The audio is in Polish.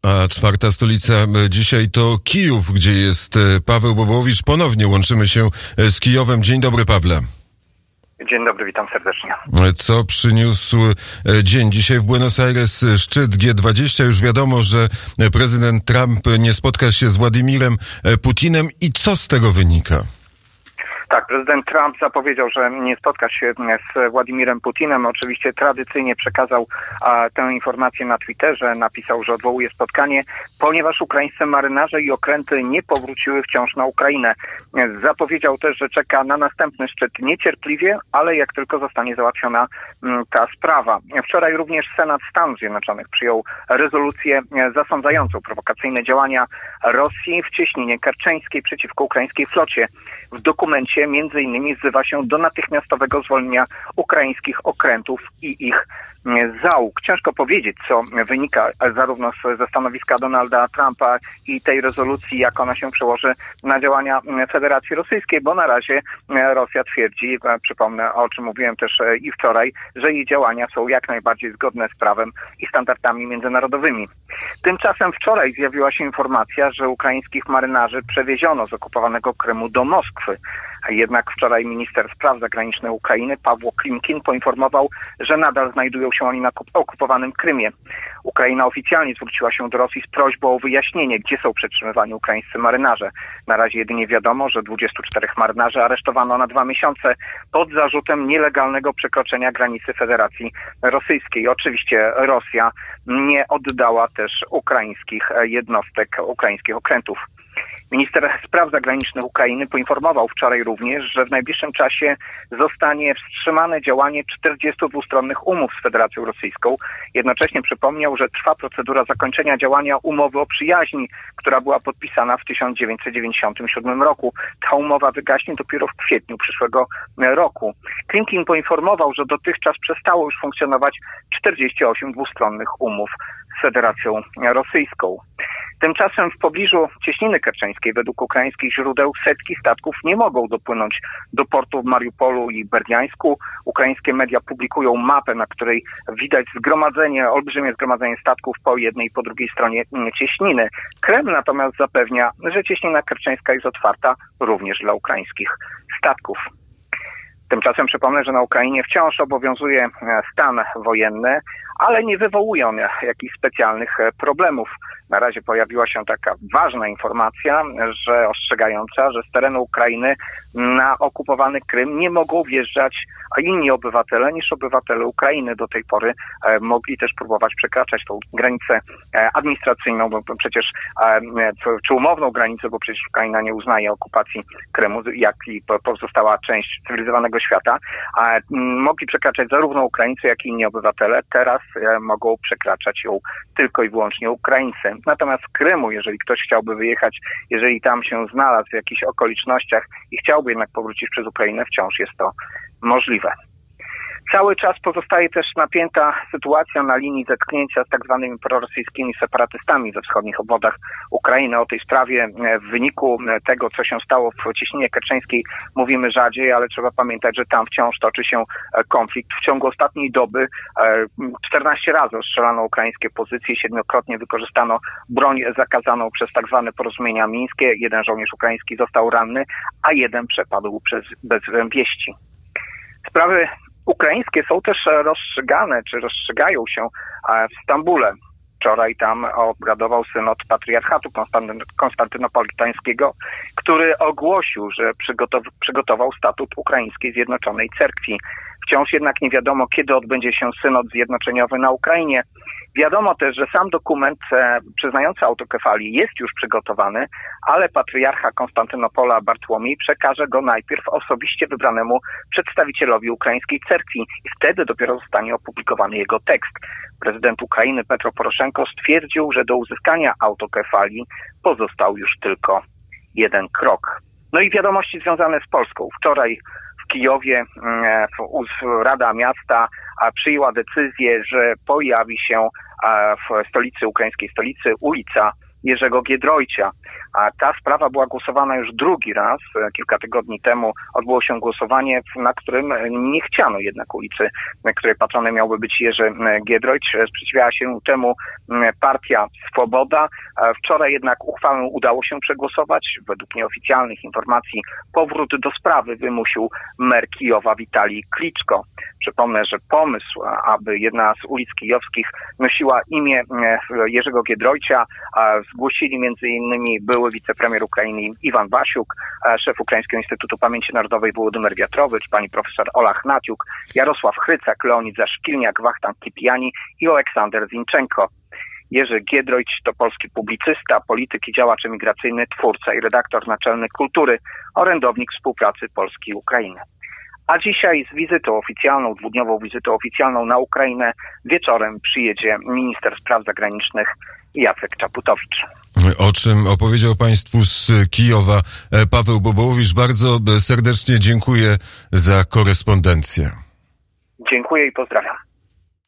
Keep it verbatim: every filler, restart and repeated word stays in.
A czwarta stolica dzisiaj to Kijów, gdzie jest Paweł Bobołowicz. Ponownie łączymy się z Kijowem. Dzień dobry, Pawle. Dzień dobry, witam serdecznie. Co przyniósł dzień dzisiaj w Buenos Aires? Szczyt G dwadzieścia. Już wiadomo, że prezydent Trump nie spotka się z Władimirem Putinem. I co z tego wynika? Tak, prezydent Trump zapowiedział, że nie spotka się z Władimirem Putinem. Oczywiście tradycyjnie przekazał a, tę informację na Twitterze. Napisał, że odwołuje spotkanie, ponieważ ukraińscy marynarze i okręty nie powróciły wciąż na Ukrainę. Zapowiedział też, że czeka na następny szczyt niecierpliwie, ale jak tylko zostanie załatwiona m, ta sprawa. Wczoraj również Senat Stanów Zjednoczonych przyjął rezolucję zasądzającą prowokacyjne działania Rosji w cieśninie kerczeńskiej przeciwko ukraińskiej flocie. W dokumencie między innymi wzywa się do natychmiastowego zwolnienia ukraińskich okrętów i ich załóg. Ciężko powiedzieć, co wynika zarówno ze stanowiska Donalda Trumpa i tej rezolucji, jak ona się przełoży na działania Federacji Rosyjskiej, bo na razie Rosja twierdzi, przypomnę, o czym mówiłem też i wczoraj, że jej działania są jak najbardziej zgodne z prawem i standardami międzynarodowymi. Tymczasem wczoraj zjawiła się informacja, że ukraińskich marynarzy przewieziono z okupowanego Krymu do Moskwy. Jednak wczoraj minister spraw zagranicznych Ukrainy Pawło Klimkin poinformował, że nadal znajdują się oni na okupowanym Krymie. Ukraina oficjalnie zwróciła się do Rosji z prośbą o wyjaśnienie, gdzie są przetrzymywani ukraińscy marynarze. Na razie jedynie wiadomo, że dwudziestu czterech marynarzy aresztowano na dwa miesiące pod zarzutem nielegalnego przekroczenia granicy Federacji Rosyjskiej. Oczywiście Rosja nie oddała też ukraińskich jednostek, ukraińskich okrętów. Minister spraw zagranicznych Ukrainy poinformował wczoraj również, że w najbliższym czasie zostanie wstrzymane działanie czterdziestu dwustronnych umów z Federacją Rosyjską. Jednocześnie przypomniał, że trwa procedura zakończenia działania umowy o przyjaźni, która była podpisana w tysiąc dziewięćset dziewięćdziesiątym siódmym roku. Ta umowa wygaśnie dopiero w kwietniu przyszłego roku. Klimkin poinformował, że dotychczas przestało już funkcjonować czterdzieści osiem dwustronnych umów z Federacją Rosyjską. Tymczasem w pobliżu cieśniny kerczeńskiej według ukraińskich źródeł setki statków nie mogą dopłynąć do portu w Mariupolu i Berdiańsku. Ukraińskie media publikują mapę, na której widać zgromadzenie, olbrzymie zgromadzenie statków po jednej i po drugiej stronie cieśniny. Kreml natomiast zapewnia, że cieśnina kerczeńska jest otwarta również dla ukraińskich statków. Tymczasem przypomnę, że na Ukrainie wciąż obowiązuje stan wojenny, ale nie wywołuje on jakichś specjalnych problemów. Na razie pojawiła się taka ważna informacja, że ostrzegająca, że z terenu Ukrainy na okupowany Krym nie mogą wjeżdżać inni obywatele niż obywatele Ukrainy. Do tej pory e, mogli też próbować przekraczać tą granicę e, administracyjną, bo przecież e, czy umowną granicę, bo przecież Ukraina nie uznaje okupacji Krymu, jak i pozostała część cywilizowanego świata. A e, mogli przekraczać zarówno Ukraińcy, jak i inni obywatele. Teraz e, mogą przekraczać ją tylko i wyłącznie Ukraińcy. Natomiast z Krymu, jeżeli ktoś chciałby wyjechać, jeżeli tam się znalazł w jakichś okolicznościach i chciałby jednak powrócić przez Ukrainę, wciąż jest to możliwe. Cały czas pozostaje też napięta sytuacja na linii zetknięcia z tak zwanymi prorosyjskimi separatystami we wschodnich obwodach Ukrainy. O tej sprawie w wyniku tego, co się stało w cieśninie kerczeńskiej, mówimy rzadziej, ale trzeba pamiętać, że tam wciąż toczy się konflikt. W ciągu ostatniej doby czternaście razy ostrzelano ukraińskie pozycje, siedmiokrotnie wykorzystano broń zakazaną przez tak zwane porozumienia mińskie. Jeden żołnierz ukraiński został ranny, a jeden przepadł przez bez wieści. Sprawy ukraińskie są też rozstrzygane, czy rozstrzygają się w Stambule. Wczoraj tam obradował synod patriarchatu konstantynopolitańskiego, który ogłosił, że przygotow- przygotował statut Ukraińskiej Zjednoczonej Cerkwi. Wciąż jednak nie wiadomo, kiedy odbędzie się synod zjednoczeniowy na Ukrainie. Wiadomo też, że sam dokument e, przyznający autokefalię jest już przygotowany, ale patriarcha Konstantynopola Bartłomiej przekaże go najpierw osobiście wybranemu przedstawicielowi ukraińskiej cerkwi i wtedy dopiero zostanie opublikowany jego tekst. Prezydent Ukrainy Petro Poroszenko stwierdził, że do uzyskania autokefalii pozostał już tylko jeden krok. No i wiadomości związane z Polską. Wczoraj w Kijowie Rada Miasta przyjęła decyzję, że pojawi się w stolicy, ukraińskiej stolicy, ulica Jerzego Giedroycia. A ta sprawa była głosowana już drugi raz. Kilka tygodni temu odbyło się głosowanie, na którym nie chciano jednak ulicy, której patronem miałby być Jerzy Giedroyć. Sprzeciwiała się temu partia Swoboda. Wczoraj jednak uchwałę udało się przegłosować. Według nieoficjalnych informacji powrót do sprawy wymusił mer Kijowa Witalij Kliczko. Przypomnę, że pomysł, aby jedna z ulic kijowskich nosiła imię Jerzego Giedroycia, zgłosili między innymi były wicepremier Ukrainy Iwan Basiuk, szef Ukraińskiego Instytutu Pamięci Narodowej Wołodymyr Wiatrowicz, pani profesor Ola Hnatiuk, Jarosław Hrycak, Leonid Zaszkilniak, Wachtan Kipiani i Aleksander Zinczenko. Jerzy Giedroyć to polski publicysta, polityk i działacz emigracyjny, twórca i redaktor naczelny Kultury, orędownik współpracy Polski i Ukrainy. A dzisiaj z wizytą oficjalną, dwudniową wizytą oficjalną na Ukrainę wieczorem przyjedzie minister spraw zagranicznych Jacek Czaputowicz. O czym opowiedział Państwu z Kijowa Paweł Bobołowicz. Bardzo serdecznie dziękuję za korespondencję. Dziękuję i pozdrawiam.